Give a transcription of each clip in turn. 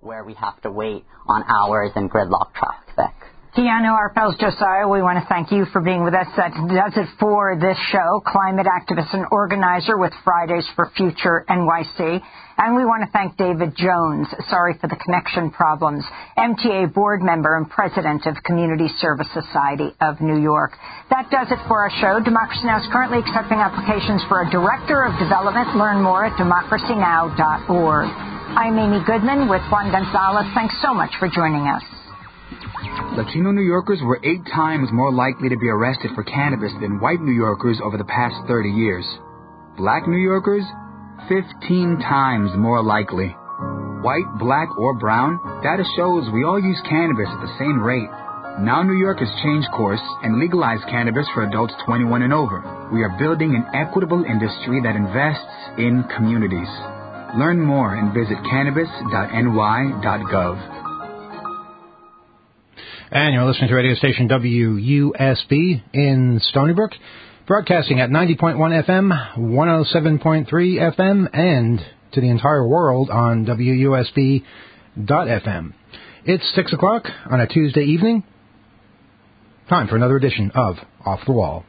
where we have to wait on hours and gridlock traffic. Keanu Arpels Josiah, we want to thank you for being with us. That does it for this show. Climate activist and organizer with Fridays for Future NYC. And we want to thank David Jones, sorry for the connection problems, MTA board member and president of Community Service Society of New York. That does it for our show. Democracy Now! Is currently accepting applications for a director of development. Learn more at democracynow.org. I'm Amy Goodman with Juan Gonzalez. Thanks so much for joining us. Latino New Yorkers were 8 times more likely to be arrested for cannabis than white New Yorkers over the past 30 years. Black New Yorkers, 15 times more likely. White, black, or brown, data shows we all use cannabis at the same rate. Now New York has changed course and legalized cannabis for adults 21 and over. We are building an equitable industry that invests in communities. Learn more and visit cannabis.ny.gov. And you're listening to radio station WUSB in Stony Brook, broadcasting at 90.1 FM, 107.3 FM, and to the entire world on WUSB.FM. It's 6 o'clock on a Tuesday evening. Time for another edition of Off the Wall.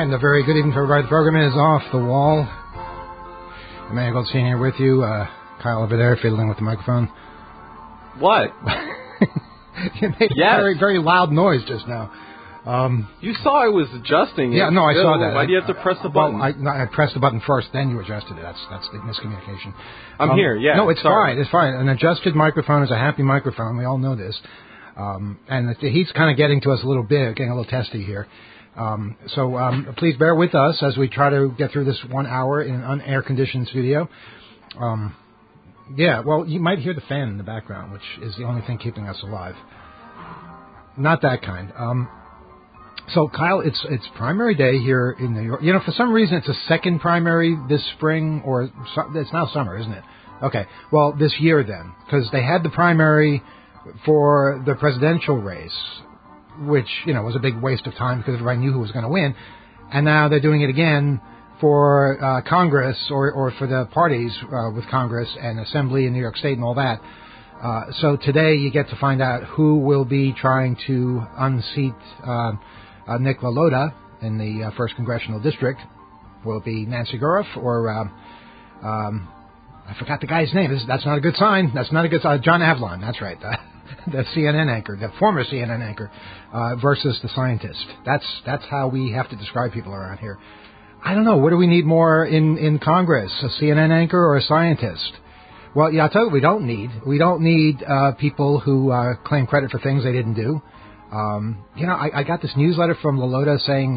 And a very good evening to everybody. The program is Off the Wall. Emmanuel Goldstein here with you. Kyle over there fiddling with the microphone. What? You made a very, very loud noise just now. You saw I was adjusting it. Yeah, no, I saw that. Why do you have to press the button? Well, I pressed the button first, then you adjusted it. That's the miscommunication. I'm here, yeah. No, it's sorry. fine. It's fine. An adjusted microphone is a happy microphone. We all know this. And the heat's kind of getting to us a little bit, getting a little testy here. So please bear with us as we try to get through this 1 hour in an unair-conditioned studio. Yeah, well, you might hear the fan in the background, which is the only thing keeping us alive. Not that kind. So, Kyle, it's primary day here in New York. You know, for some reason, it's a second primary this spring, or it's now summer, isn't it? Okay, well, this year then, because they had the primary for the presidential race, which, you know, was a big waste of time because everybody knew who was going to win. And now they're doing it again for Congress or for the parties with Congress and Assembly in New York State and all that. So today you get to find out who will be trying to unseat Nick LaLota in the 1st Congressional District. Will it be Nancy Guruff or I forgot the guy's name. That's not a good sign. That's not a good sign. John Avlon, that's right. The CNN anchor, the former CNN anchor, versus the scientist. That's how we have to describe people around here. I don't know. What do we need more in Congress? A CNN anchor or a scientist? Well, yeah, I'll tell you what we don't need. We don't need people who claim credit for things they didn't do. You know, I got this newsletter from LaLota saying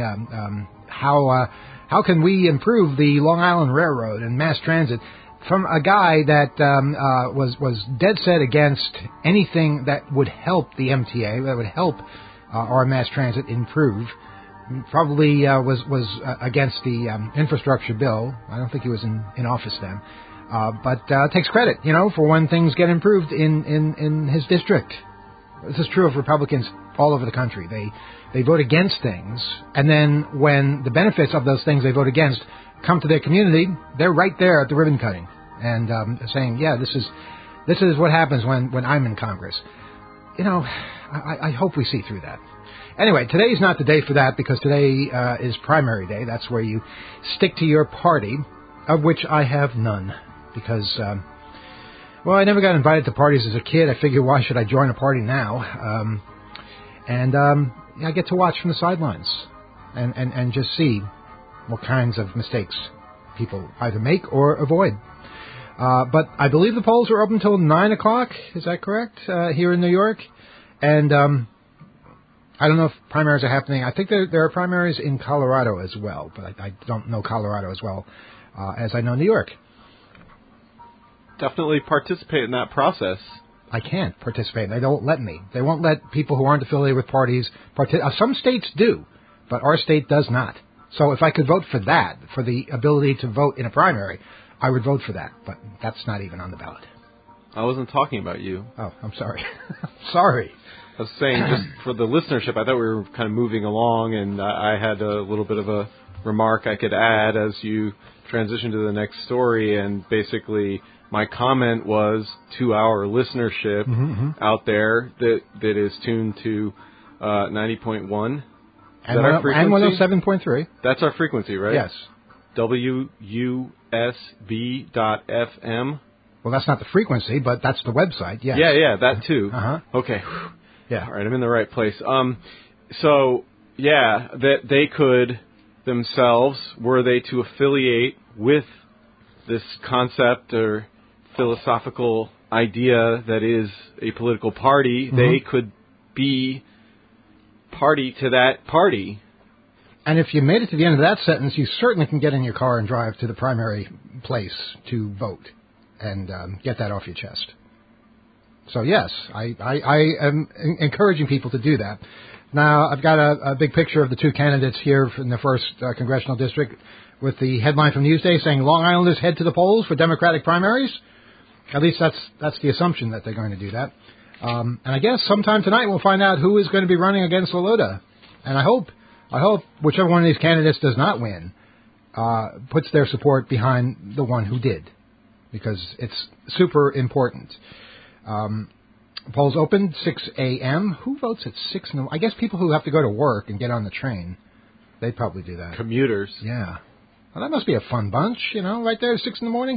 how can we improve the Long Island Railroad and mass transit, from a guy that was dead set against anything that would help the MTA, that would help our mass transit improve. Probably was against the infrastructure bill. I don't think he was in office then. But takes credit, you know, for when things get improved in his district. This is true of Republicans all over the country. They vote against things, and then when the benefits of those things they vote against come to their community, they're right there at the ribbon cutting and saying, yeah, this is what happens when I'm in Congress. You know, I hope we see through that. Anyway, today's not the day for that because today is primary day. That's where you stick to your party, of which I have none because, well, I never got invited to parties as a kid. I figure, why should I join a party now? I get to watch from the sidelines and just see what kinds of mistakes people either make or avoid. But I believe the polls are open until 9 o'clock. Is that correct? Here in New York. And I don't know if primaries are happening. I think there are primaries in Colorado as well, but I don't know Colorado as well as I know New York. Definitely participate in that process. I can't participate. They don't let me. They won't let people who aren't affiliated with parties participate. Some states do, but our state does not. So if I could vote for that, for the ability to vote in a primary, I would vote for that, but that's not even on the ballot. I wasn't talking about you. Oh, I'm sorry. Sorry. I was saying, just for the listenership, I thought we were kind of moving along, and I had a little bit of a remark I could add as you transition to the next story, and basically my comment was to our listenership out there that is tuned to 90.1. And 107.3. That's our frequency, right? Yes. WUSB.FM. Well, that's not the frequency, but that's the website, yes. Yeah, that too. Okay. Yeah. All right, I'm in the right place. So, yeah, that they could themselves, were they to affiliate with this concept or philosophical idea that is a political party, they could be party to that party. And if you made it to the end of that sentence, you certainly can get in your car and drive to the primary place to vote and get that off your chest. So, yes, I am encouraging people to do that. Now, I've got a big picture of the two candidates here in the 1st Congressional District with the headline from Newsday saying Long Islanders head to the polls for Democratic primaries. At least that's the assumption that they're going to do that. And I guess sometime tonight we'll find out who is going to be running against LaLota. And I hope whichever one of these candidates does not win puts their support behind the one who did, because it's super important. Polls opened 6 a.m. Who votes at 6 in the morning? I guess people who have to go to work and get on the train. They'd probably do that. Commuters. Yeah. Well, that must be a fun bunch, right there at 6 in the morning.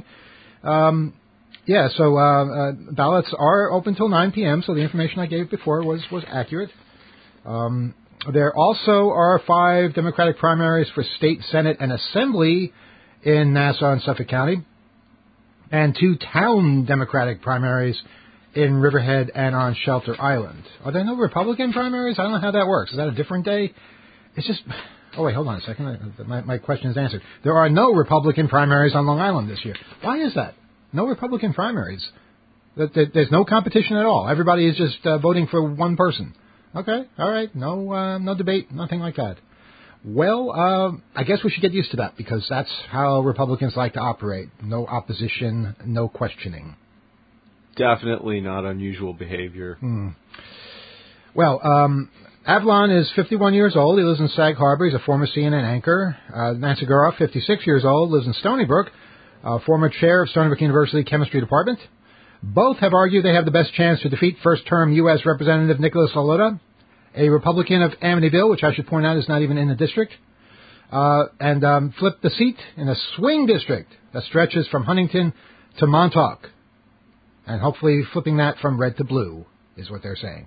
So ballots are open till 9 p.m., so the information I gave before was accurate. There also are 5 Democratic primaries for state, Senate, and Assembly in Nassau and Suffolk County, and 2 town Democratic primaries in Riverhead and on Shelter Island. Are there no Republican primaries? I don't know how that works. Is that a different day? It's just... Oh, wait, hold on a second. My question is answered. There are no Republican primaries on Long Island this year. Why is that? No Republican primaries. There's no competition at all. Everybody is just voting for one person. Okay, all right. No debate, nothing like that. Well, I guess we should get used to that because that's how Republicans like to operate. No opposition, no questioning. Definitely not unusual behavior. Well, Avalon is 51 years old. He lives in Sag Harbor. He's a former CNN anchor. Nancy Guroff, 56 years old, lives in Stony Brook, former chair of Stony Brook University Chemistry Department. Both have argued they have the best chance to defeat first-term U.S. Representative Nicholas Lalotta, a Republican of Amityville, which I should point out is not even in the district, and flip the seat in a swing district that stretches from Huntington to Montauk. And hopefully flipping that from red to blue is what they're saying.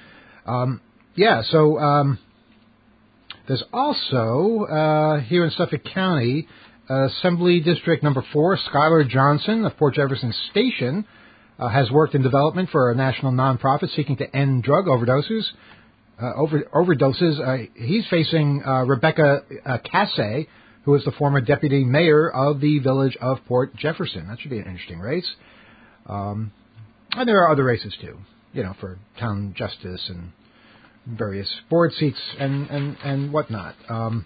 There's also, here in Suffolk County, Assembly District Number 4, Skylar Johnson of Port Jefferson Station has worked in development for a national nonprofit seeking to end drug overdoses. He's facing Rebecca Cassay, who is the former deputy mayor of the village of Port Jefferson. That should be an interesting race. And there are other races, too, for town justice and various board seats and whatnot.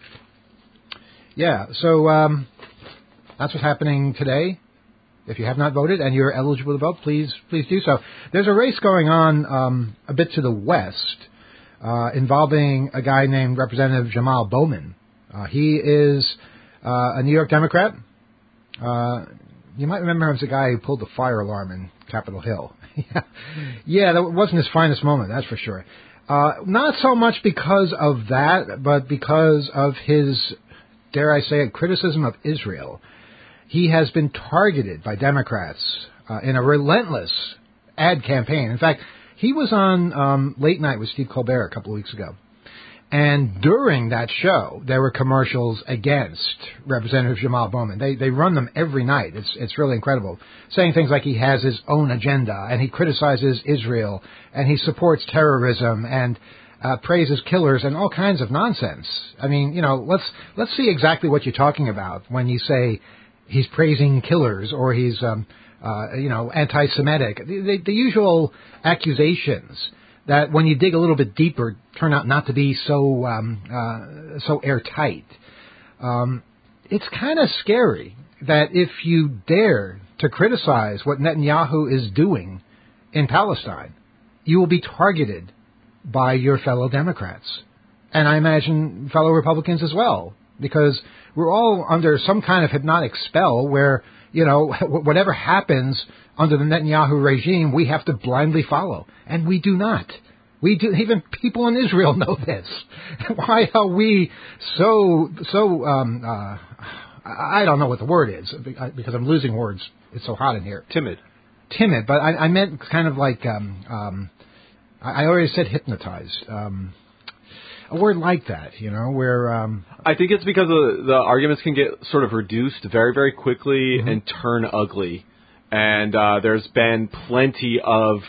That's what's happening today. If you have not voted and you're eligible to vote, please do so. There's a race going on a bit to the west involving a guy named Representative Jamal Bowman. He is a New York Democrat. You might remember him as the guy who pulled the fire alarm in Capitol Hill. Yeah, that wasn't his finest moment, that's for sure. Not so much because of that, but because of his, dare I say it, criticism of Israel. He has been targeted by Democrats in a relentless ad campaign. In fact, he was on Late Night with Steve Colbert a couple of weeks ago. And during that show, there were commercials against Representative Jamal Bowman. They run them every night. It's really incredible. Saying things like he has his own agenda, and he criticizes Israel, and he supports terrorism, and praises killers, and all kinds of nonsense. I mean, let's see exactly what you're talking about when you say he's praising killers or he's, anti-Semitic. The usual accusations that when you dig a little bit deeper turn out not to be so airtight. It's kind of scary that if you dare to criticize what Netanyahu is doing in Palestine, you will be targeted by your fellow Democrats. And I imagine fellow Republicans as well, because we're all under some kind of hypnotic spell where, whatever happens under the Netanyahu regime, we have to blindly follow. And we do not. We do. Even people in Israel know this. Why are we so I don't know what the word is, because I'm losing words. It's so hot in here. Timid, but I meant kind of like, I already said hypnotized. A word like that, where... I think it's because the arguments can get sort of reduced very, very quickly and turn ugly. And there's been plenty of,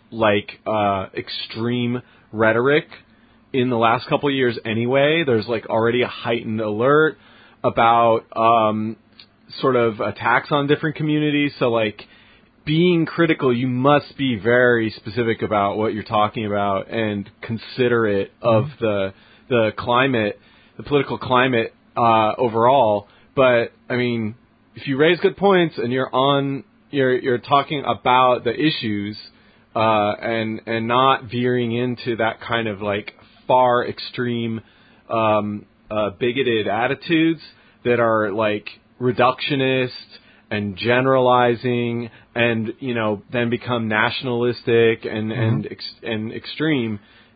extreme rhetoric in the last couple of years anyway. There's, already a heightened alert about sort of attacks on different communities. So, being critical, you must be very specific about what you're talking about and considerate of the climate, the political climate overall. But, I mean, if you raise good points and you're talking about the issues and not veering into that kind of far extreme bigoted attitudes that are reductionist and generalizing and then become nationalistic and extreme,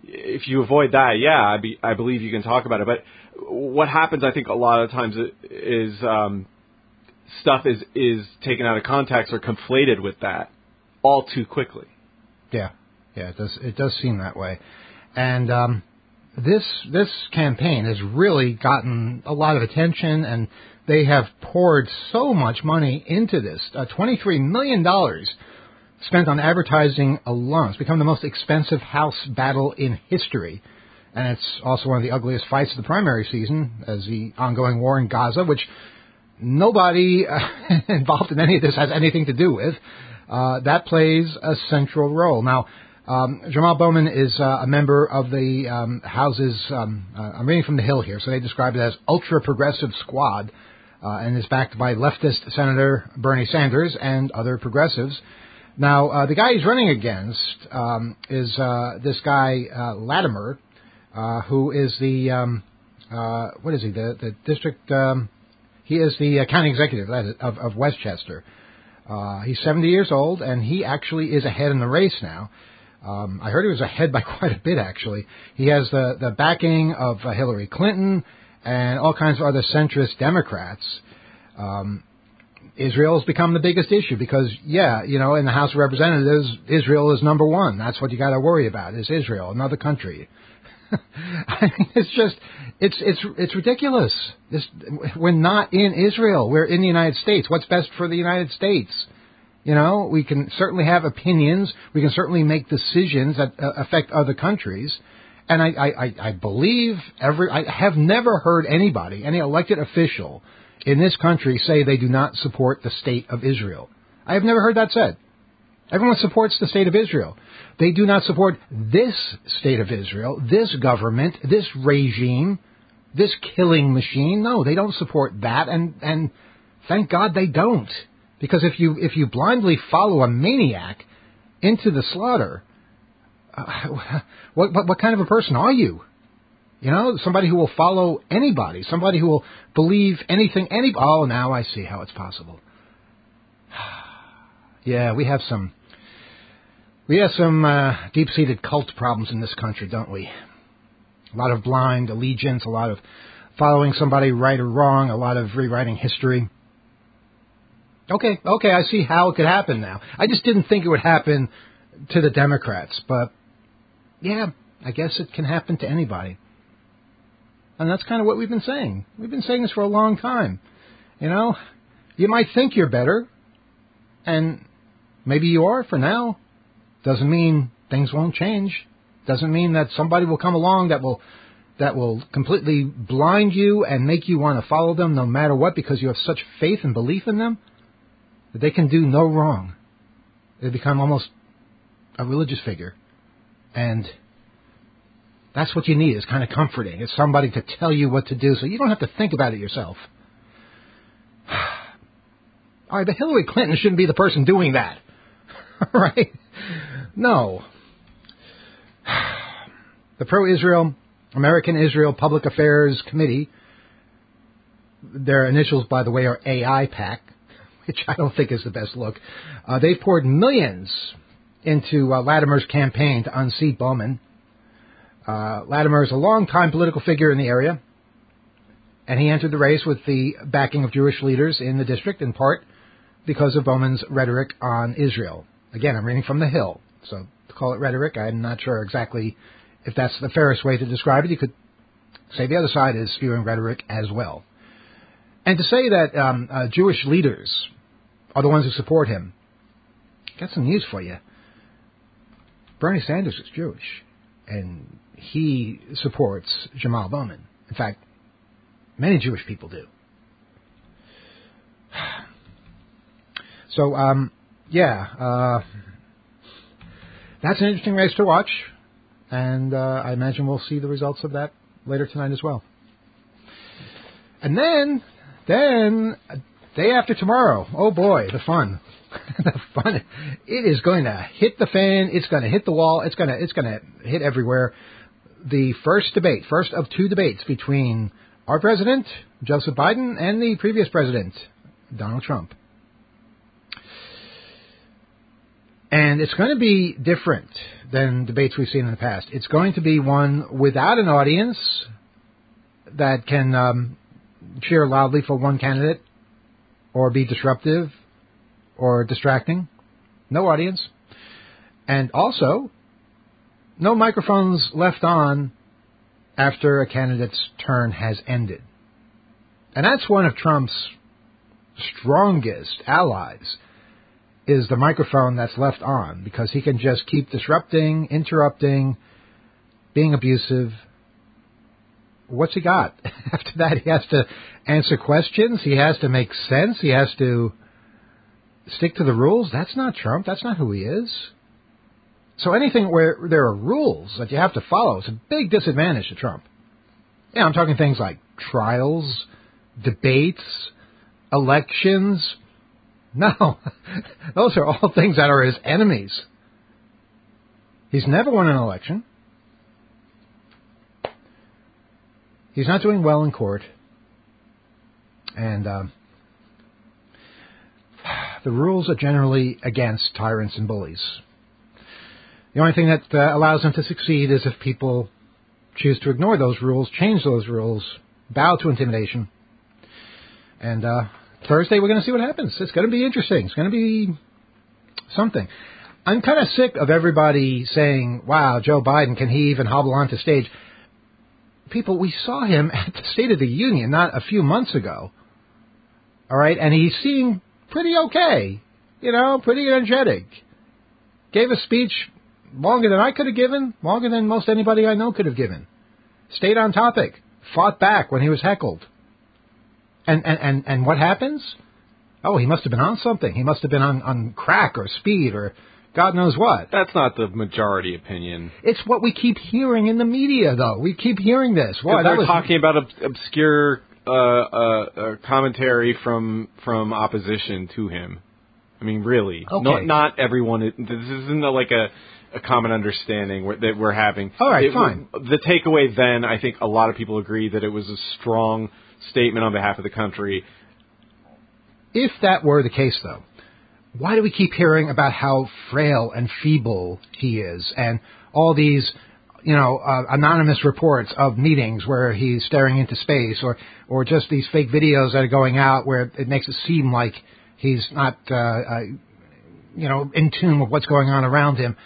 if you avoid that, yeah, I believe you can talk about it. But what happens, I think, a lot of times is stuff is taken out of context or conflated with that all too quickly. Yeah, it does seem that way. And this campaign has really gotten a lot of attention, and they have poured so much money into this. $23 million spent on advertising alone. It's become the most expensive House battle in history. And it's also one of the ugliest fights of the primary season, as the ongoing war in Gaza, which nobody involved in any of this has anything to do with. That plays a central role. Now, Jamal Bowman is a member of the House's, I'm reading from The Hill here, so they describe it as ultra-progressive squad, and is backed by leftist Senator Bernie Sanders and other progressives. Now, the guy he's running against is this guy, Latimer, who is the, what is he, the district, he is the county executive of Westchester. He's 70 years old, and he actually is ahead in the race now. I heard he was ahead by quite a bit, actually. He has the backing of Hillary Clinton and all kinds of other centrist Democrats. Israel has become the biggest issue because, in the House of Representatives, Israel is number one. That's what you got to worry about, is Israel, another country. I mean, it's ridiculous. We're not in Israel. We're in the United States. What's best for the United States? We can certainly have opinions. We can certainly make decisions that affect other countries. And I believe I have never heard anybody, any elected official in this country say they do not support the state of Israel. I have never heard that said. Everyone supports the state of Israel. They do not support this state of Israel, this government, this regime, this killing machine. No, they don't support that, and thank God they don't. Because if you blindly follow a maniac into the slaughter, what kind of a person are you? Somebody who will follow anybody, somebody who will believe anything. Oh, now I see how it's possible. Yeah, we have some deep-seated cult problems in this country, don't we? A lot of blind allegiance, a lot of following somebody right or wrong, a lot of rewriting history. Okay, I see how it could happen now. I just didn't think it would happen to the Democrats, but yeah, I guess it can happen to anybody. And that's kind of what we've been saying. We've been saying this for a long time. You might think you're better, and maybe you are for now. Doesn't mean things won't change. Doesn't mean that somebody will come along that will completely blind you and make you want to follow them no matter what because you have such faith and belief in them that they can do no wrong. They become almost a religious figure. And that's what you need. It's kind of comforting. It's somebody to tell you what to do so you don't have to think about it yourself. All right, but Hillary Clinton shouldn't be the person doing that. Right? No. The Pro-Israel, American Israel Public Affairs Committee, their initials, by the way, are AIPAC, which I don't think is the best look. They've poured millions into Latimer's campaign to unseat Bowman. Latimer is a long-time political figure in the area, and he entered the race with the backing of Jewish leaders in the district, in part because of Bowman's rhetoric on Israel. Again, I'm reading from The Hill, so to call it rhetoric, I'm not sure exactly if that's the fairest way to describe it. You could say the other side is spewing rhetoric as well. And to say that Jewish leaders are the ones who support him, got some news for you. Bernie Sanders is Jewish, and he supports Jamal Bowman. In fact, many Jewish people do. So, that's an interesting race to watch, and I imagine we'll see the results of that later tonight as well. And then, day after tomorrow, oh boy, the fun. The fun. It is going to hit the fan, it's going to hit the wall, it's going to hit everywhere. The first of two debates between our president, Joseph Biden, and the previous president, Donald Trump. And it's going to be different than debates we've seen in the past. It's going to be one without an audience that can cheer loudly for one candidate or be disruptive or distracting. No audience. And also, no microphones left on after a candidate's turn has ended. And that's one of Trump's strongest allies, is the microphone that's left on, because he can just keep disrupting, interrupting, being abusive. What's he got? After that, he has to answer questions. He has to make sense. He has to stick to the rules. That's not Trump. That's not who he is. So anything where there are rules that you have to follow is a big disadvantage to Trump. Yeah, I'm talking things like trials, debates, elections. No, those are all things that are his enemies. He's never won an election. He's not doing well in court. And the rules are generally against tyrants and bullies. The only thing that allows him to succeed is if people choose to ignore those rules, change those rules, bow to intimidation. And Thursday we're going to see what happens. It's going to be interesting. It's going to be something. I'm kind of sick of everybody saying, wow, Joe Biden, can he even hobble onto stage? People, we saw him at the State of the Union not a few months ago. All right? And he seemed pretty okay. You know, pretty energetic. Gave a speech longer than I could have given, longer than most anybody I know could have given. Stayed on topic. Fought back when he was heckled. And what happens? Oh, he must have been on something. He must have been on crack or speed or God knows what. That's not the majority opinion. It's what we keep hearing in the media, though. We keep hearing this. Why? They're talking about obscure commentary from opposition to him. I mean, really. Okay. Not everyone. This isn't like a common understanding that we're having. All right, fine. The takeaway then, I think a lot of people agree that it was a strong statement on behalf of the country. If that were the case, though, why do we keep hearing about how frail and feeble he is, and all these, anonymous reports of meetings where he's staring into space, or just these fake videos that are going out where it makes it seem like he's not, in tune with what's going on around him?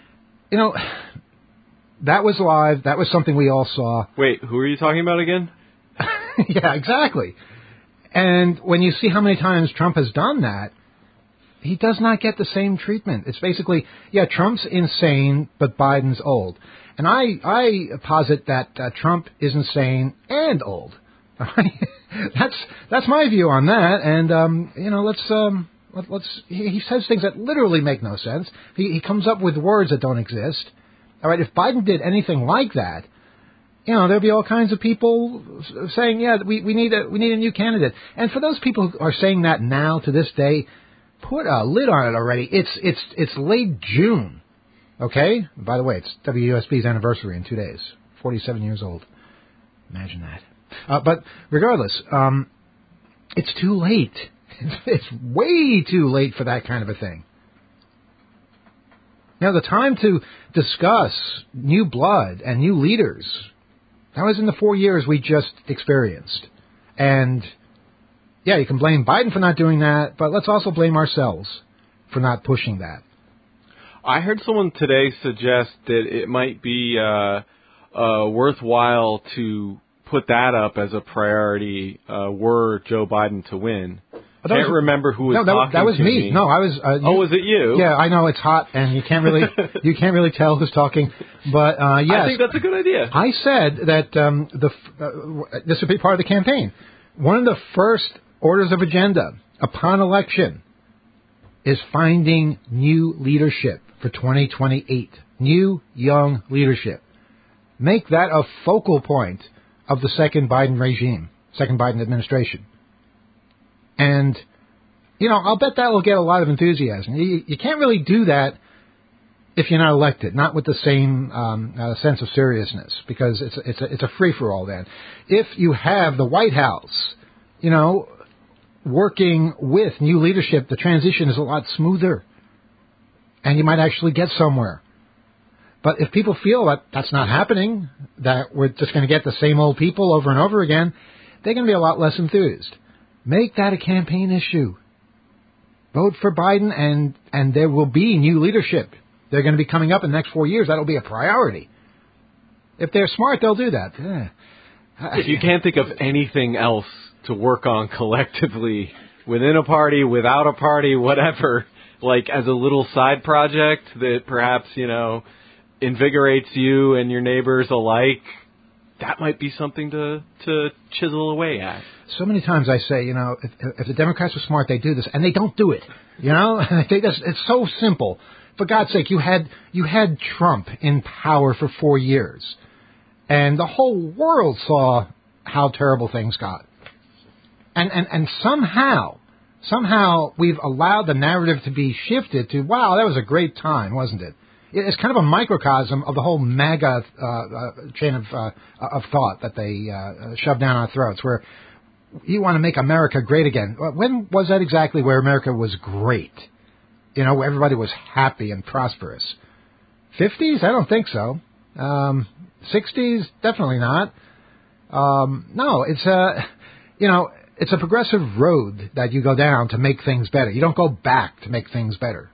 That was live. That was something we all saw. Wait, who are you talking about again? Yeah, exactly. And when you see how many times Trump has done that, he does not get the same treatment. It's basically, Trump's insane, but Biden's old. And I posit that Trump is insane and old. That's my view on that. And he says things that literally make no sense. He comes up with words that don't exist. All right, if Biden did anything like that, there'll be all kinds of people saying, we need a new candidate. And for those people who are saying that now to this day, put a lid on it already. It's late June. Okay? By the way, it's WUSB's anniversary in 2 days. 47 years old. Imagine that. But regardless, it's too late. It's way too late for that kind of a thing. The time to discuss new blood and new leaders, that was in the 4 years we just experienced. And you can blame Biden for not doing that, but let's also blame ourselves for not pushing that. I heard someone today suggest that it might be worthwhile to put that up as a priority were Joe Biden to win. I can't remember who was talking that was to me. No, I was. Was it you? Yeah, I know it's hot, and you can't really tell who's talking. But yes, I think that's a good idea. I said that this would be part of the campaign. One of the first orders of agenda upon election is finding new leadership for 2028. New, young leadership. Make that a focal point of the second Biden regime, second Biden administration. And, I'll bet that will get a lot of enthusiasm. You can't really do that if you're not elected, not with the same sense of seriousness, because it's a free-for-all then. If you have the White House, working with new leadership, the transition is a lot smoother. and you might actually get somewhere. But if people feel that that's not happening, that we're just going to get the same old people over and over again, they're going to be a lot less enthused. Make that a campaign issue. Vote for Biden, and there will be new leadership. They're going to be coming up in the next 4 years. That'll be a priority. If they're smart, they'll do that. If you can't think of anything else to work on collectively, within a party, without a party, whatever, like as a little side project that perhaps, invigorates you and your neighbors alike, that might be something to chisel away at. So many times I say, if the Democrats are smart, they do this, and they don't do it. It's so simple. For God's sake, you had Trump in power for 4 years, and the whole world saw how terrible things got. And somehow we've allowed the narrative to be shifted to, wow, that was a great time, wasn't it? It's kind of a microcosm of the whole MAGA chain of thought that they shove down our throats, where you want to make America great again. When was that exactly where America was great? Where everybody was happy and prosperous. 50s? I don't think so. 60s? Definitely not. No, it's a progressive road that you go down to make things better. You don't go back to make things better.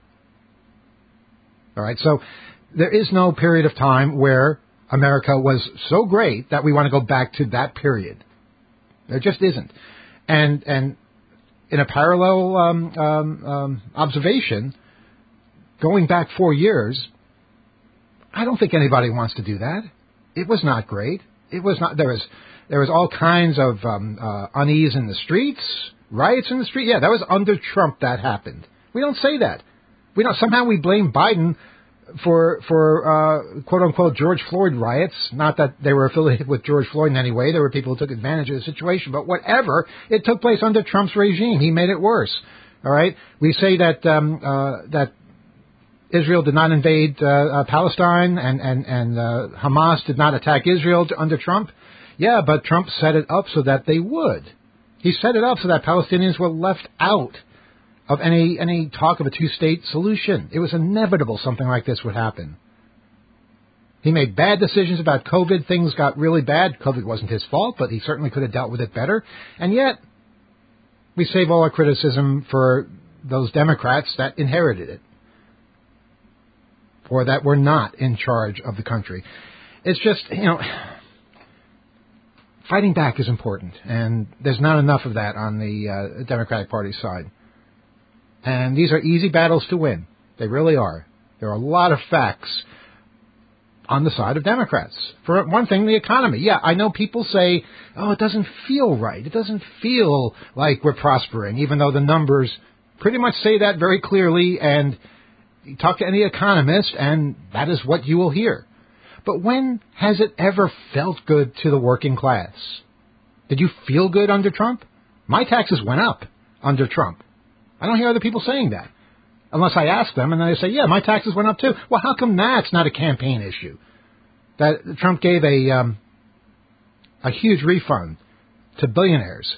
All right, so there is no period of time where America was so great that we want to go back to that period. There just isn't. And in a parallel observation, going back 4 years, I don't think anybody wants to do that. It was not great. It was not. There was all kinds of unease in the streets, riots in the street. Yeah, that was under Trump that happened. We don't say that. Somehow we blame Biden for quote unquote George Floyd riots. Not that they were affiliated with George Floyd in any way. There were people who took advantage of the situation. But whatever, it took place under Trump's regime. He made it worse. All right. We say that that Israel did not invade Palestine and Hamas did not attack Israel under Trump. Yeah, but Trump set it up so that they would. He set it up so that Palestinians were left out of any talk of a two-state solution. It was inevitable something like this would happen. He made bad decisions about COVID. Things got really bad. COVID wasn't his fault, but he certainly could have dealt with it better. And yet, we save all our criticism for those Democrats that inherited it, or that were not in charge of the country. It's just, fighting back is important, and there's not enough of that on the Democratic Party side. And these are easy battles to win. They really are. There are a lot of facts on the side of Democrats. For one thing, the economy. Yeah, I know people say, oh, it doesn't feel right. It doesn't feel like we're prospering, even though the numbers pretty much say that very clearly. And you talk to any economist, and that is what you will hear. But when has it ever felt good to the working class? Did you feel good under Trump? My taxes went up under Trump. I don't hear other people saying that, unless I ask them, and then they say, yeah, my taxes went up too. Well, how come that's not a campaign issue? That Trump gave a huge refund to billionaires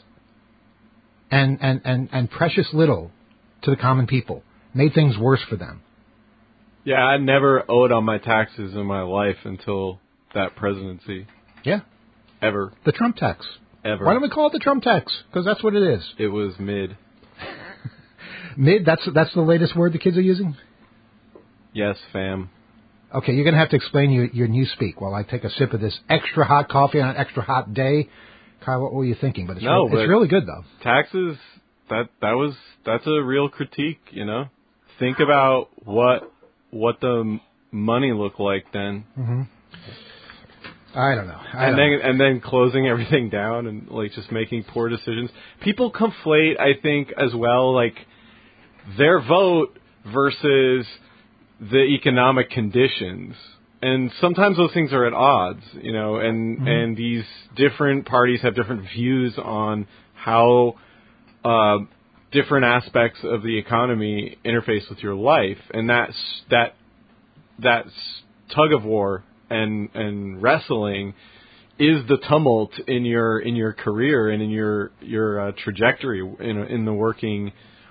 and precious little to the common people, made things worse for them. Yeah, I never owed on my taxes in my life until that presidency. Yeah. Ever. The Trump tax. Ever. Why don't we call it the Trump tax? Because that's what it is. It was mid. Mid? That's the latest word the kids are using? Yes, fam. Okay, you're going to have to explain your new speak while I take a sip of this extra hot coffee on an extra hot day. Kyle, what were you thinking? But it's really good, though. Taxes, that's a real critique, Think about what the money looked like then. Mm-hmm. I don't know. And then closing everything down and just making poor decisions. People conflate, I think, as well, their vote versus the economic conditions. And sometimes those things are at odds, and these different parties have different views on how different aspects of the economy interface with your life. And that tug of war and wrestling is the tumult in your career and in your trajectory in the working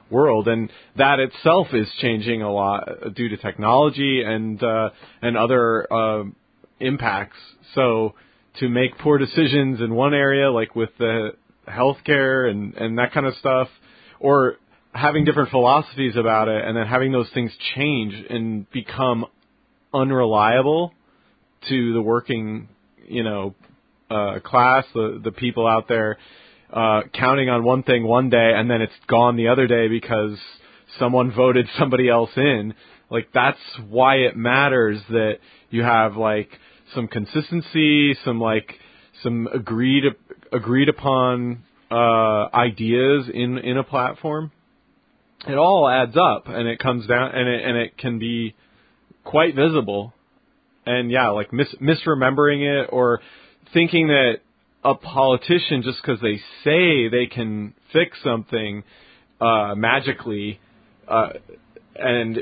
world, and that itself is changing a lot due to technology and other impacts. So to make poor decisions in one area, like with the healthcare and that kind of stuff, or having different philosophies about it, and then having those things change and become unreliable to the working, class, the people out there, counting on one thing one day and then it's gone the other day because someone voted somebody else in. Like, that's why it matters that you have like some consistency, some agreed upon ideas in a platform. It all adds up, and it comes down, and it can be quite visible. And yeah, like misremembering it, or thinking that a politician, just because they say they can fix something magically, and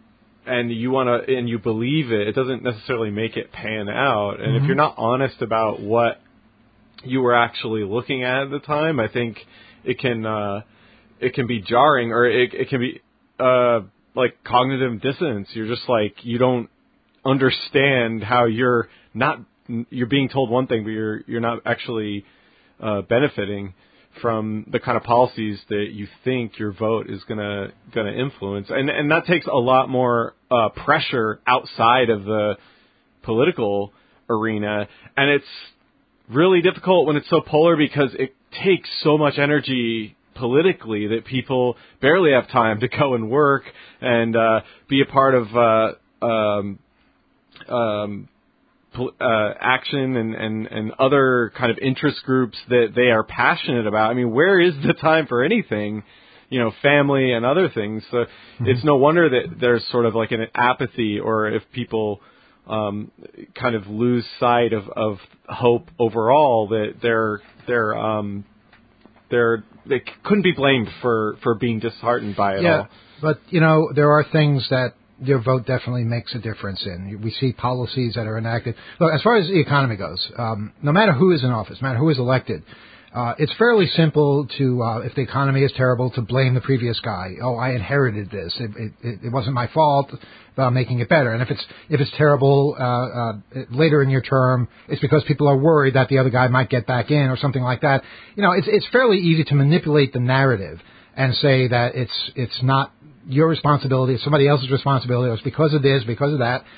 you believe it, it doesn't necessarily make it pan out. And if you're not honest about what you were actually looking at the time, I think it can be jarring, or it can be like cognitive dissonance. You're just like, you don't understand how you're being told one thing, but you're not actually benefiting from the kind of policies that you think your vote is gonna influence, and that takes a lot more pressure outside of the political arena, and it's really difficult when it's so polar, because it takes so much energy politically that people barely have time to go and work and be a part of action and other kind of interest groups that they are passionate about. I mean, where is the time for anything, family and other things? So it's no wonder that there's sort of like an apathy, or if people kind of lose sight of hope overall, that they couldn't be blamed for being disheartened by it all. But there are things that your vote definitely makes a difference in. We see policies that are enacted. Look, as far as the economy goes, no matter who is in office, no matter who is elected, it's fairly simple to, if the economy is terrible, to blame the previous guy. Oh, I inherited this. It wasn't my fault, but I'm making it better. And if it's terrible later in your term, it's because people are worried that the other guy might get back in or something like that. It's fairly easy to manipulate the narrative and say that it's not your responsibility, it's somebody else's responsibility, it's because of this, because of that.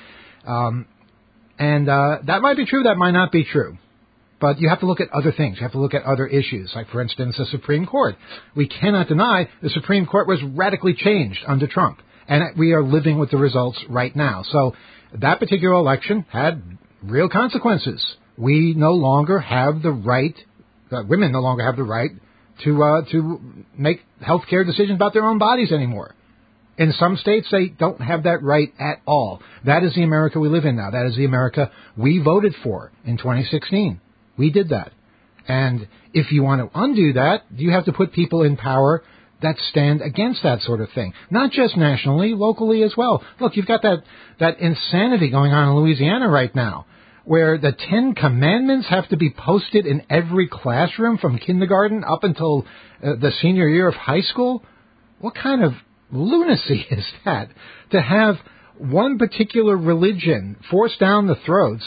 And that might be true, that might not be true. But you have to look at other things. You have to look at other issues. Like, for instance, the Supreme Court. We cannot deny the Supreme Court was radically changed under Trump. And we are living with the results right now. So that particular election had real consequences. We no longer have the right, women no longer have the right to make health care decisions about their own bodies anymore. In some states, they don't have that right at all. That is the America we live in now. That is the America we voted for in 2016. We did that. And if you want to undo that, you have to put people in power that stand against that sort of thing. Not just nationally, locally as well. Look, you've got that insanity going on in Louisiana right now, where the 10 Commandments have to be posted in every classroom from kindergarten up until the senior year of high school. What kind of lunacy is that? To have one particular religion force down the throats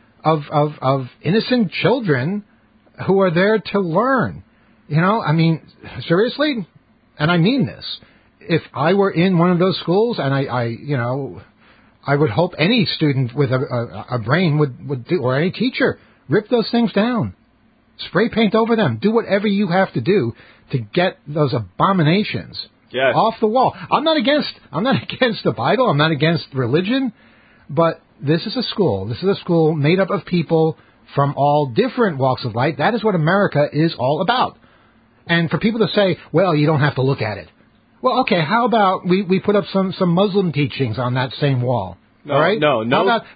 of innocent children who are there to learn. I mean, seriously? And I mean this. If I were in one of those schools, and I would hope any student with a brain would do, or any teacher, rip those things down. Spray paint over them. Do whatever you have to do to get those abominations off the wall. I'm not against the Bible. I'm not against religion, but this is a school. This is a school made up of people from all different walks of life. That is what America is all about. And for people to say, well, you don't have to look at it. Well, okay, how about we put up some Muslim teachings on that same wall? No, all right? No. How about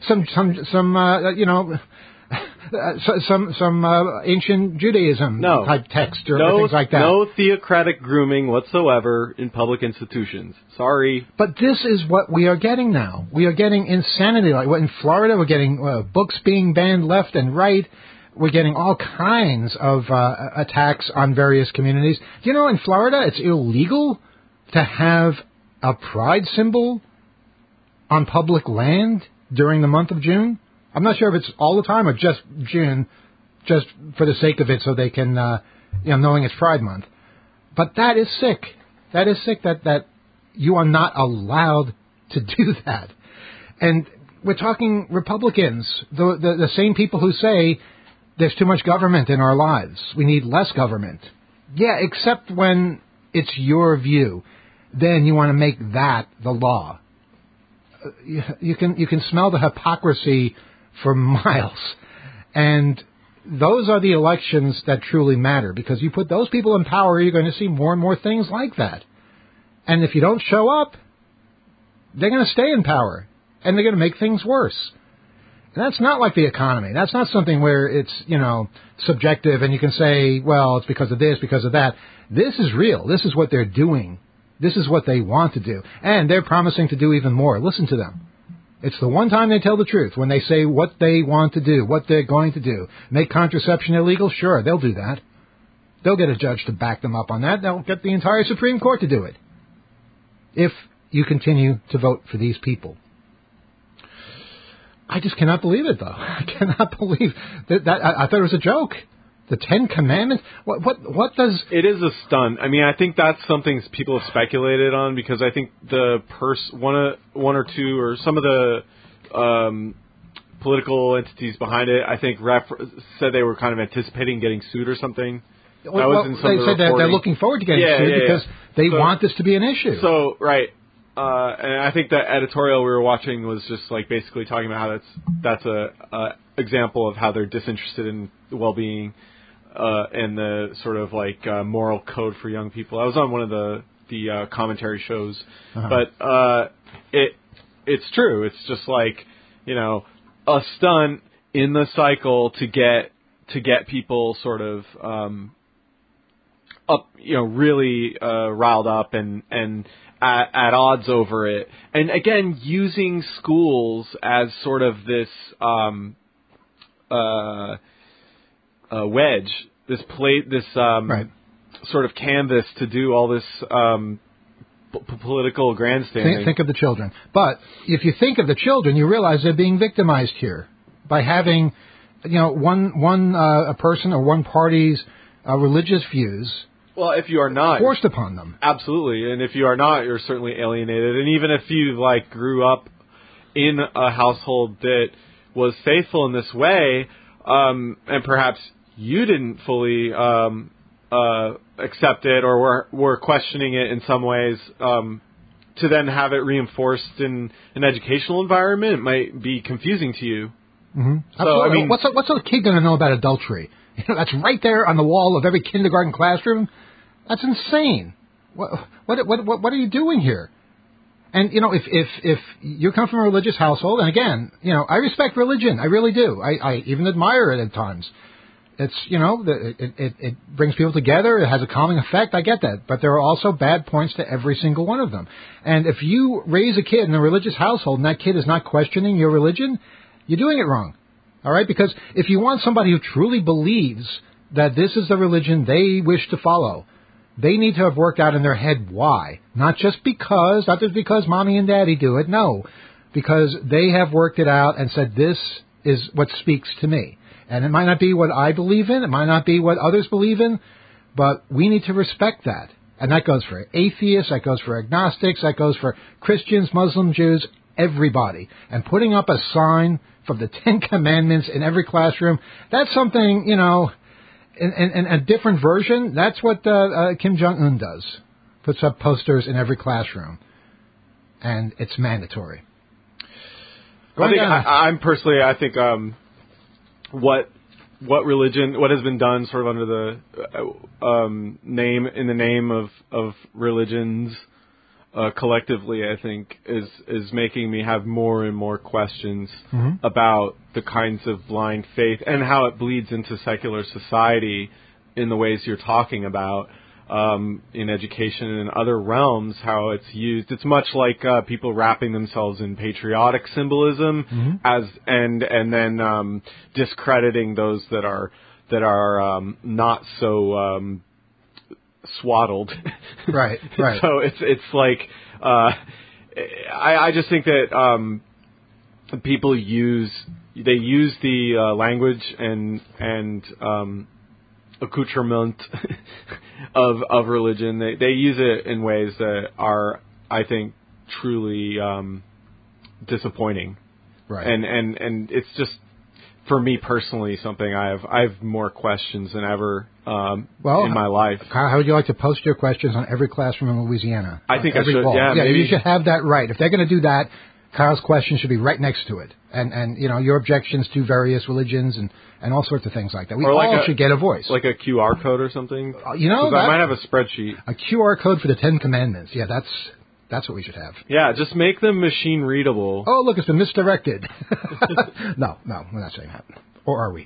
some ancient Judaism type text or things like that? No theocratic grooming whatsoever in public institutions. Sorry. But this is what we are getting now. We are getting insanity. Like in Florida, we're getting books being banned left and right. We're getting all kinds of attacks on various communities. Do you know in Florida it's illegal to have a pride symbol on public land during the month of June? I'm not sure if it's all the time or just June, just for the sake of it, so they can, knowing it's Pride Month. But that is sick. That is sick that you are not allowed to do that. And we're talking Republicans, the same people who say there's too much government in our lives. We need less government. Yeah, except when it's your view. Then you want to make that the law. You can smell the hypocrisy for miles. And those are the elections that truly matter, because you put those people in power, you're going to see more and more things like that. And if you don't show up, they're going to stay in power, and they're going to make things worse. And that's not like the economy. That's not something where it's, subjective and you can say, well, it's because of this, because of that. This is real. This is what they're doing. This is what they want to do. And they're promising to do even more. Listen to them. It's the one time they tell the truth, when they say what they want to do, what they're going to do. Make contraception illegal? Sure, they'll do that. They'll get a judge to back them up on that. They'll get the entire Supreme Court to do it. If you continue to vote for these people. I just cannot believe it, though. I cannot believe that I thought it was a joke. The Ten Commandments? What does... It is a stunt. I mean, I think that's something people have speculated on, because I think one or two, or some of the political entities behind it, I think said they were kind of anticipating getting sued or something. They said that they're looking forward to getting sued because they want this to be an issue. So, right. And I think that editorial we were watching was just like basically talking about how that's a example of how they're disinterested in the well-being and the sort of like moral code for young people. I was on one of the commentary shows, but it's true. It's just like, a stunt in the cycle to get people sort of up, really riled up and at odds over it. And again, using schools as sort of this wedge, this right. sort of canvas to do all this political grandstanding. Think of the children. But if you think of the children, you realize they're being victimized here by having, one person or one party's religious views. Well, if you are not forced upon them, absolutely, and if you are not, you're certainly alienated. And even if you grew up in a household that was faithful in this way, and perhaps you didn't fully accept it or were questioning it in some ways, to then have it reinforced in an educational environment might be confusing to you. Mm-hmm. So, I mean, what's a kid going to know about adultery? That's right there on the wall of every kindergarten classroom. That's insane. What are you doing here? And if you come from a religious household, and again, I respect religion, I really do. I even admire it at times. It's it brings people together. It has a calming effect. I get that, but there are also bad points to every single one of them. And if you raise a kid in a religious household and that kid is not questioning your religion, you're doing it wrong. All right? Because if you want somebody who truly believes that this is the religion they wish to follow, they need to have worked out in their head why. Not just because mommy and daddy do it. No. Because they have worked it out and said, this is what speaks to me. And it might not be what I believe in. It might not be what others believe in. But we need to respect that. And that goes for atheists. That goes for agnostics. That goes for Christians, Muslim, Jews, everybody. And putting up a sign from the Ten Commandments in every classroom, that's something, in a different version. That's what Kim Jong-un does. Puts up posters in every classroom. And it's mandatory. I think what religion, what has been done sort of under the name of religions collectively, I think is making me have more and more questions about the kinds of blind faith and how it bleeds into secular society in the ways you're talking about, in education and in other realms, how it's used. It's much like people wrapping themselves in patriotic symbolism and then discrediting those that are not so swaddled. Right. So it's like I just think that people use the language and accoutrement of religion. They use it in ways that are, I think, truly disappointing. Right. And it's just, for me personally, something I have more questions than ever in my life. How would you like to post your questions on every classroom in Louisiana? I think every I should. wall. Yeah, maybe you should have that right. If they're going to do that, Kyle's question should be right next to it, and your objections to various religions and all sorts of things like that. We all should get a voice, like a QR code or something. I might have a spreadsheet, a QR code for the 10 Commandments. Yeah, that's what we should have. Yeah, just make them machine readable. Oh, look, it's been misdirected. No, we're not saying that, or are we?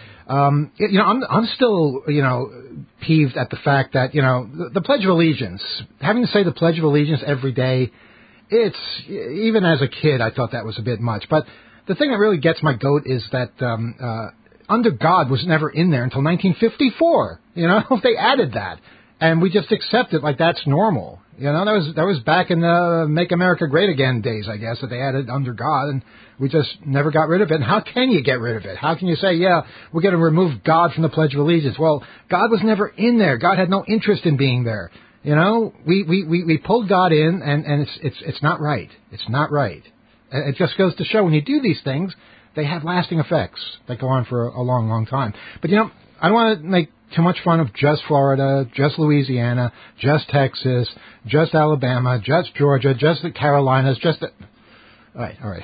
I'm still peeved at the fact that the Pledge of Allegiance, having to say the Pledge of Allegiance every day. It's, even as a kid, I thought that was a bit much. But the thing that really gets my goat is that under God was never in there until 1954. They added that, and we just accept it like that's normal. That was back in the Make America Great Again days, I guess, that they added under God, and we just never got rid of it. And how can you get rid of it? How can you say, yeah, we're going to remove God from the Pledge of Allegiance? Well, God was never in there. God had no interest in being there. We pulled God in, and it's not right. It's not right. It just goes to show when you do these things, they have lasting effects that go on for a long, long time. But I don't want to make too much fun of just Florida, just Louisiana, just Texas, just Alabama, just Georgia, just the Carolinas, all right.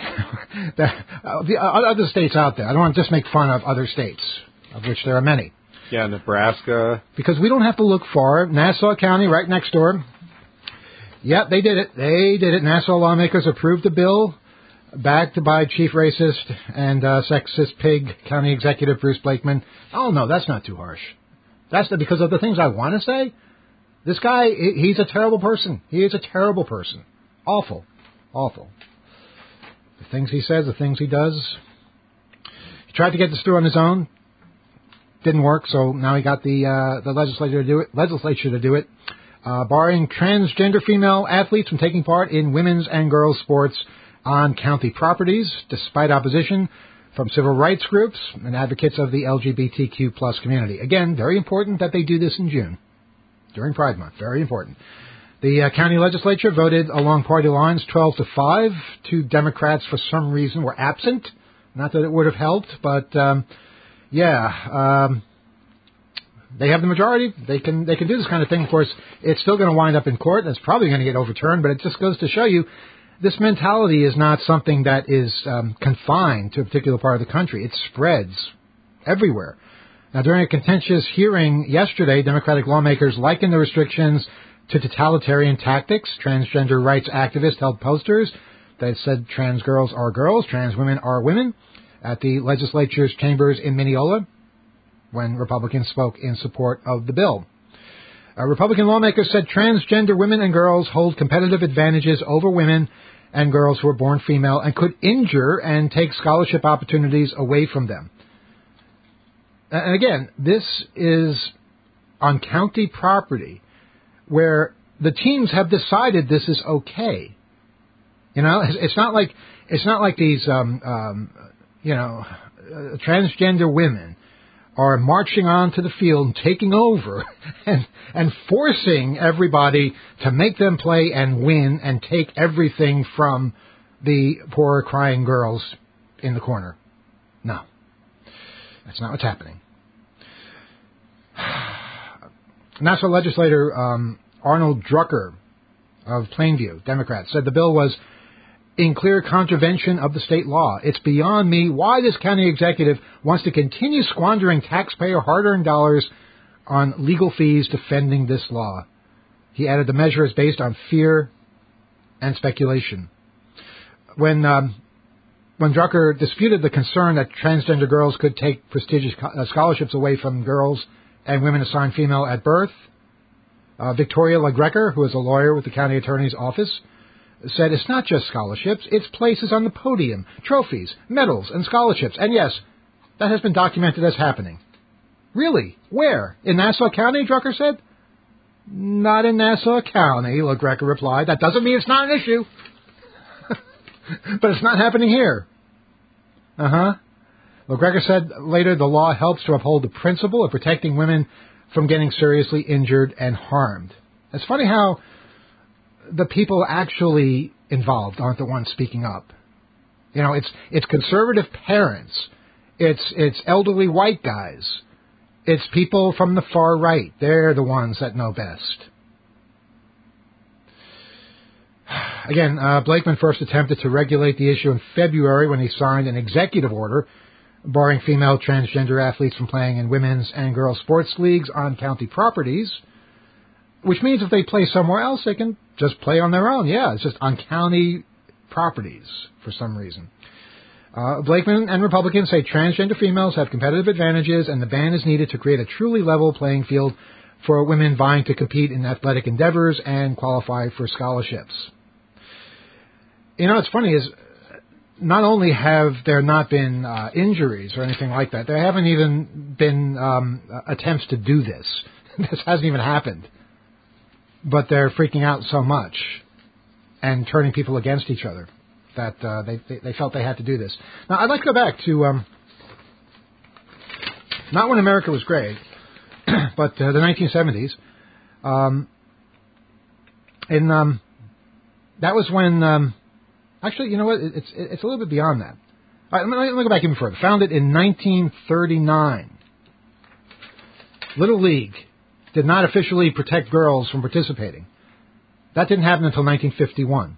The other states out there. I don't want to just make fun of other states, of which there are many. Yeah, Nebraska. Because we don't have to look far. Nassau County, right next door. Yep, they did it. Nassau lawmakers approved the bill backed by chief racist and sexist pig county executive Bruce Blakeman. Oh, no, that's not too harsh. That's because of the things I want to say. This guy, he's a terrible person. He is a terrible person. Awful. The things he says, the things he does. He tried to get this through on his own. Didn't work, so now he got the legislature to do it, barring transgender female athletes from taking part in women's and girls' sports on county properties, despite opposition from civil rights groups and advocates of the LGBTQ plus community. Again, very important that they do this in June, during Pride Month. Very important. The county legislature voted along party lines 12-5. 2 Democrats, for some reason, were absent. Not that it would have helped, but... they have the majority. They can do this kind of thing. Of course, it's still going to wind up in court, and it's probably going to get overturned, but it just goes to show you this mentality is not something that is confined to a particular part of the country. It spreads everywhere. Now, during a contentious hearing yesterday, Democratic lawmakers likened the restrictions to totalitarian tactics. Transgender rights activists held posters that said trans girls are girls, trans women are women, at the legislature's chambers in Mineola when Republicans spoke in support of the bill. Republican lawmakers said transgender women and girls hold competitive advantages over women and girls who are born female and could injure and take scholarship opportunities away from them. And again, this is on county property where the teams have decided this is okay. It's not like these transgender women are marching onto the field and taking over and forcing everybody to make them play and win and take everything from the poor crying girls in the corner. No, that's not what's happening. Nassau legislator Arnold Drucker of Plainview, Democrat, said the bill was in clear contravention of the state law. It's beyond me why this county executive wants to continue squandering taxpayer hard-earned dollars on legal fees defending this law. He added the measure is based on fear and speculation. When Drucker disputed the concern that transgender girls could take prestigious scholarships away from girls and women assigned female at birth, Victoria LaGrecker, who is a lawyer with the county attorney's office, said it's not just scholarships, it's places on the podium, trophies, medals, and scholarships. And yes, that has been documented as happening. Really? Where? In Nassau County, Drucker said? Not in Nassau County, LaGreca replied. That doesn't mean it's not an issue. But it's not happening here. LaGreca said later the law helps to uphold the principle of protecting women from getting seriously injured and harmed. It's funny how the people actually involved aren't the ones speaking up. You know, it's conservative parents. It's elderly white guys. It's people from the far right. They're the ones that know best. Again, Blakeman first attempted to regulate the issue in February when he signed an executive order barring female transgender athletes from playing in women's and girls' sports leagues on county properties, which means if they play somewhere else, they can just play on their own. Yeah, it's just on county properties for some reason. Blakeman and Republicans say transgender females have competitive advantages and the ban is needed to create a truly level playing field for women vying to compete in athletic endeavors and qualify for scholarships. You know, what's funny is not only have there not been injuries or anything like that, there haven't even been attempts to do this. This hasn't even happened. But they're freaking out so much and turning people against each other that they felt they had to do this. Now, I'd like to go back to not when America was great, but the 1970s. That was when... actually, you know what? It's a little bit beyond that. All right, let me go back even further. Founded in 1939. Little League did not officially protect girls from participating. That didn't happen until 1951.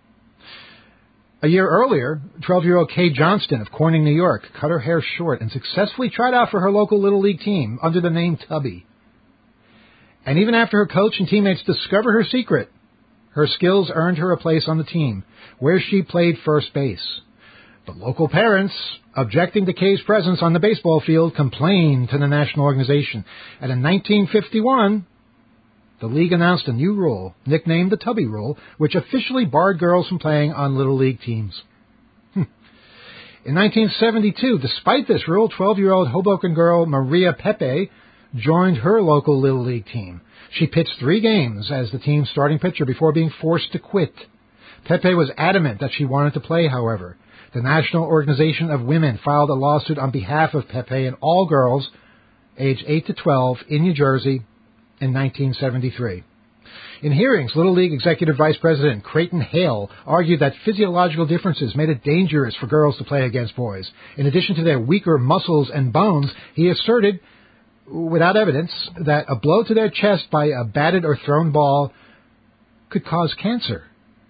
A year earlier, 12-year-old Kay Johnston of Corning, New York, cut her hair short and successfully tried out for her local Little League team under the name Tubby. And even after her coach and teammates discovered her secret, her skills earned her a place on the team, where she played first base. But local parents, objecting to Kay's presence on the baseball field, complained to the national organization. And in 1951, the league announced a new rule, nicknamed the Tubby Rule, which officially barred girls from playing on Little League teams. In 1972, despite this rule, 12-year-old Hoboken girl Maria Pepe joined her local Little League team. She pitched 3 games as the team's starting pitcher before being forced to quit. Pepe was adamant that she wanted to play, however. The National Organization of Women filed a lawsuit on behalf of Pepe and all girls aged 8 to 12 in New Jersey in 1973. In hearings, Little League Executive Vice President Creighton Hale argued that physiological differences made it dangerous for girls to play against boys. In addition to their weaker muscles and bones, he asserted, without evidence, that a blow to their chest by a batted or thrown ball could cause cancer.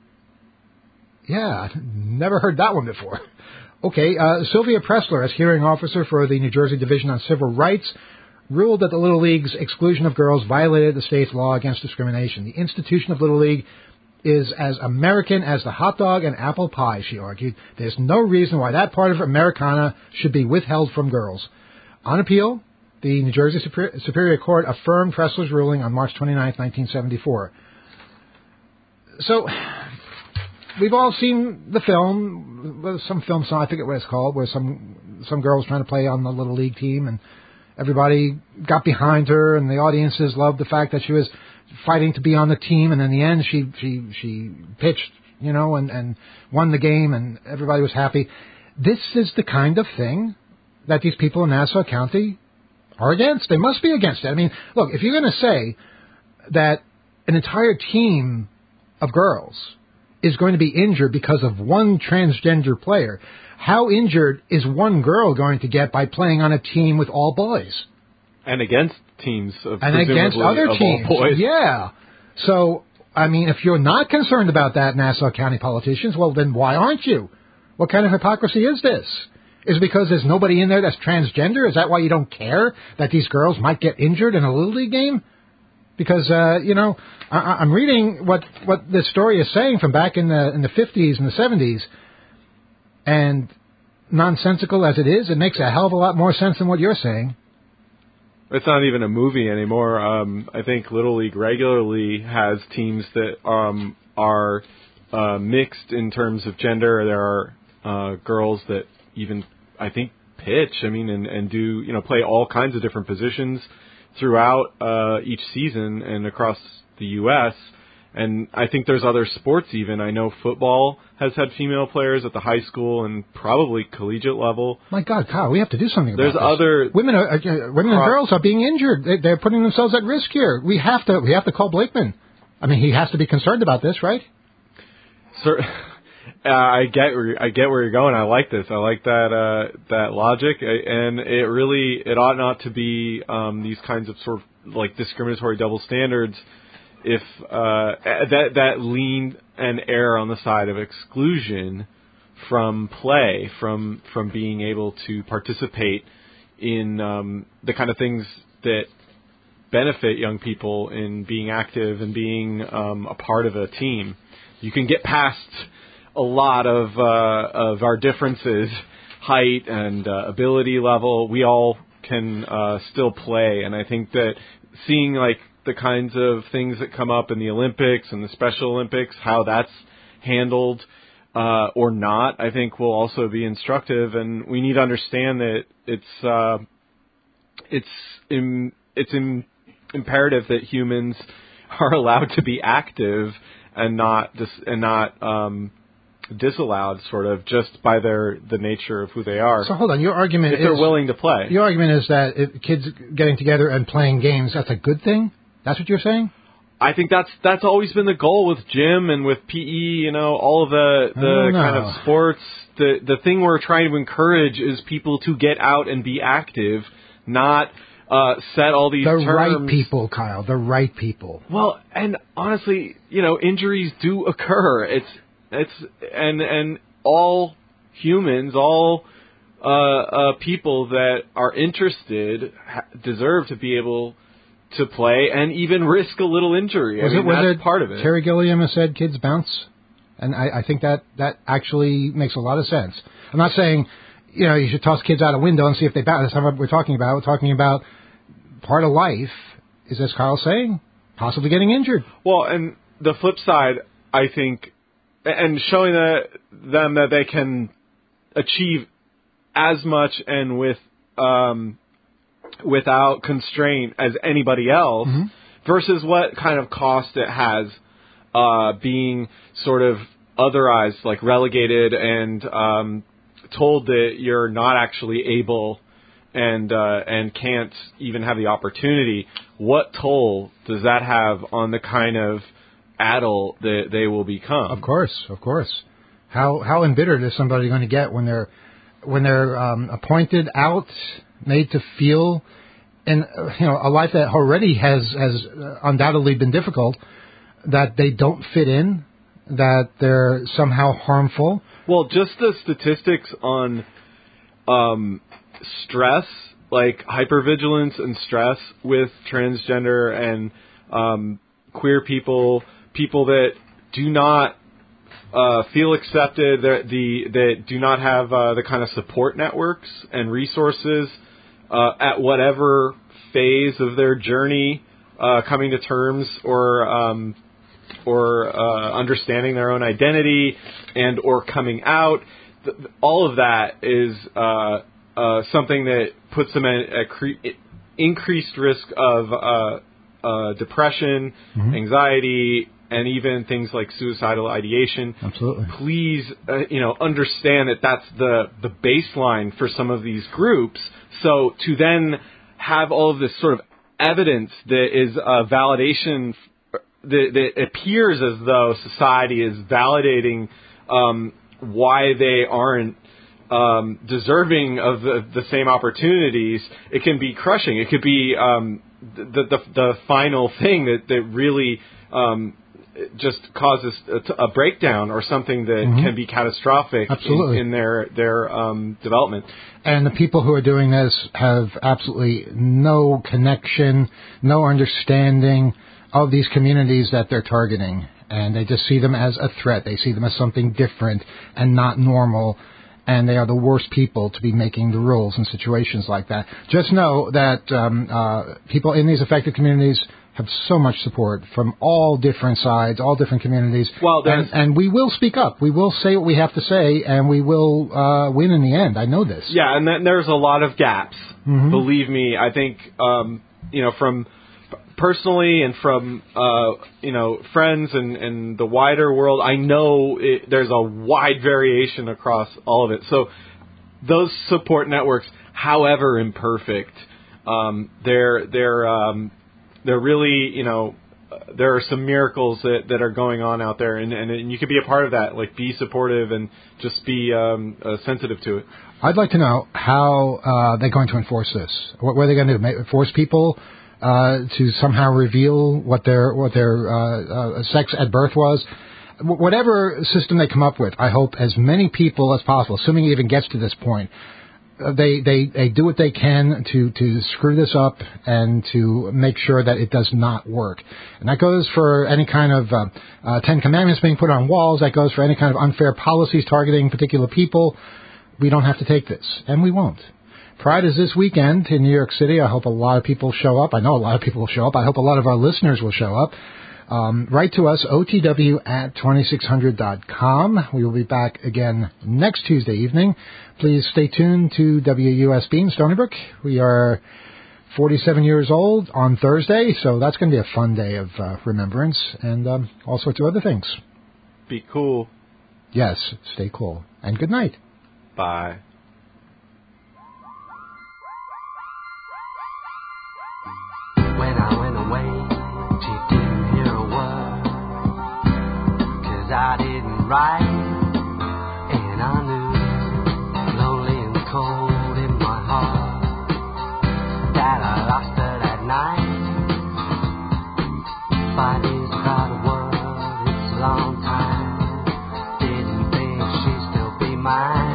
Yeah, never heard that one before. Okay, Sylvia Pressler, as hearing officer for the New Jersey Division on Civil Rights, ruled that the Little League's exclusion of girls violated the state's law against discrimination. The institution of Little League is as American as the hot dog and apple pie, she argued. There's no reason why that part of Americana should be withheld from girls. On appeal, the New Jersey Superior Court affirmed Pressler's ruling on March 29, 1974. So, we've all seen the film, some film song, I forget what it's called, where some girl was trying to play on the Little League team, and everybody got behind her, and the audiences loved the fact that she was fighting to be on the team, and in the end, she pitched, you know, and won the game, and everybody was happy. This is the kind of thing that these people in Nassau County are against. They must be against it. I mean, look, if you're going to say that an entire team of girls is going to be injured because of one transgender player, how injured is one girl going to get by playing on a team with all boys? And against teams of and against other teams. All boys. Yeah. So, I mean, if you're not concerned about that, Nassau County politicians, well, then why aren't you? What kind of hypocrisy is this? Is it because there's nobody in there that's transgender? Is that why you don't care that these girls might get injured in a Little League game? Because, you know, I'm reading what this story is saying from back in the 50s and the 70s, and nonsensical as it is, it makes a hell of a lot more sense than what you're saying. It's not even a movie anymore. I think Little League regularly has teams that are mixed in terms of gender. There are girls that even, I think, pitch. I mean, and do, you know, play all kinds of different positions. throughout each season and across the U.S., and I think there's other sports even. I know football has had female players at the high school and probably collegiate level. My God, Kyle, we have to do something about this. There's other... Women and girls are being injured. They're putting themselves at risk here. We have to call Blakeman. I mean, he has to be concerned about this, right? Sir, I get where you're going. I like this. I like that logic, and it ought not to be these kinds of sort of like discriminatory double standards. If that lean and err on the side of exclusion from play, from being able to participate in the kind of things that benefit young people in being active and being a part of a team. You can get past a lot of our differences, height and ability level. We all can still play, and I think that seeing like the kinds of things that come up in the Olympics and the Special Olympics, how that's handled or not, I think will also be instructive. And we need to understand that it's imperative that humans are allowed to be active and not disallowed, sort of, just by the nature of who they are. So hold on, your argument if they're willing to play. Your argument is that if kids getting together and playing games, that's a good thing? That's what you're saying? I think that's always been the goal with gym and with PE, all of the kind of sports. The thing we're trying to encourage is people to get out and be active, not set all these terms. The right people, Kyle, the right people. Well, and honestly, injuries do occur. And all humans, all people that are interested deserve to be able to play and even risk a little injury. That's part of it. Terry Gilliam has said kids bounce, and I think that actually makes a lot of sense. I'm not saying you should toss kids out a window and see if they bounce. That's not what we're talking about. We're talking about part of life is, as Kyle's saying, possibly getting injured. Well, and the flip side, I think, and showing them that they can achieve as much and without constraint as anybody else, mm-hmm. versus what kind of cost it has being sort of otherized, like relegated and told that you're not actually able and can't even have the opportunity. What toll does that have on the kind of adult that they will become? Of course. How embittered is somebody going to get when they're appointed out, made to feel in a life that already has undoubtedly been difficult, that they don't fit in, that they're somehow harmful? Well, just the statistics on stress, like hypervigilance and stress with transgender and queer people that do not feel accepted, that do not have the kind of support networks and resources at whatever phase of their journey, coming to terms or understanding their own identity and or coming out. All of that is something that puts them at increased risk of depression, mm-hmm. anxiety, and even things like suicidal ideation. Absolutely. Please, understand that that's the baseline for some of these groups. So to then have all of this sort of evidence that is validation, that appears as though society is validating why they aren't deserving of the same opportunities, it can be crushing. It could be the final thing that really just causes a breakdown or something that mm-hmm. can be catastrophic in their development. And the people who are doing this have absolutely no connection, no understanding of these communities that they're targeting. And they just see them as a threat. They see them as something different and not normal. And they are the worst people to be making the rules in situations like that. Just know that people in these affected communities have so much support from all different sides, all different communities. Well, and we will speak up. We will say what we have to say, and we will win in the end. I know this. Yeah, and then there's a lot of gaps. Mm-hmm. Believe me, I think from personally and from friends and the wider world, I know there's a wide variation across all of it. So those support networks, however imperfect, they're really, there are some miracles that are going on out there, and you can be a part of that. Like, be supportive and just be sensitive to it. I'd like to know how they're going to enforce this. What are they going to do? Force people to somehow reveal what their sex at birth was? Whatever system they come up with, I hope as many people as possible, assuming it even gets to this point, they do what they can to screw this up and to make sure that it does not work. And that goes for any kind of 10 Commandments being put on walls. That goes for any kind of unfair policies targeting particular people. We don't have to take this, and we won't. Pride is this weekend in New York City. I hope a lot of people show up. I know a lot of people will show up. I hope a lot of our listeners will show up. Write to us, otw@2600.com. We will be back again next Tuesday evening. Please stay tuned to WUSB in Stony Brook. We are 47 years old on Thursday, so that's going to be a fun day of remembrance and all sorts of other things. Be cool. Yes, stay cool. And good night. Bye. When I went away, she didn't hear a word, 'cause I didn't write, and I knew, lonely and cold in my heart, that I lost her that night. 5 years without a word, it's a long time, didn't think she'd still be mine.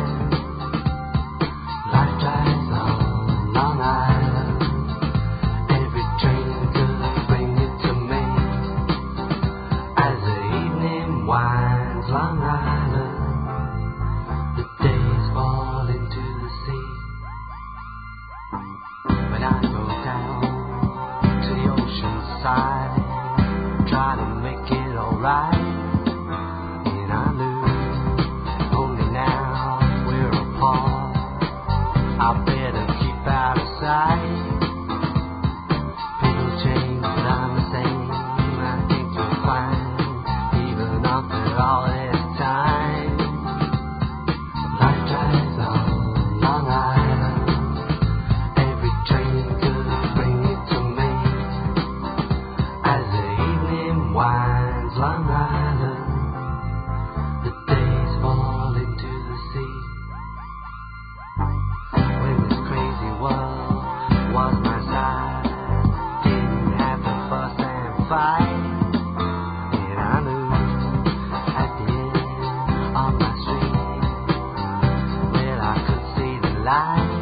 Life drives on Long Island, every train could bring you to me. As the evening winds Long Island, the days fall into the sea. When I go down to the ocean side, try to make it alright, and I knew only now we're apart, I better keep out of sight. People change, but I'm the same. I think you'll find, even after all this time, life drives on Long Island. Every train could bring you to me. As the evening winds Long Island, the days fall into the sea. When this crazy world was my side, didn't have to fuss and fight, and I knew at the end of my street, well, I could see the light.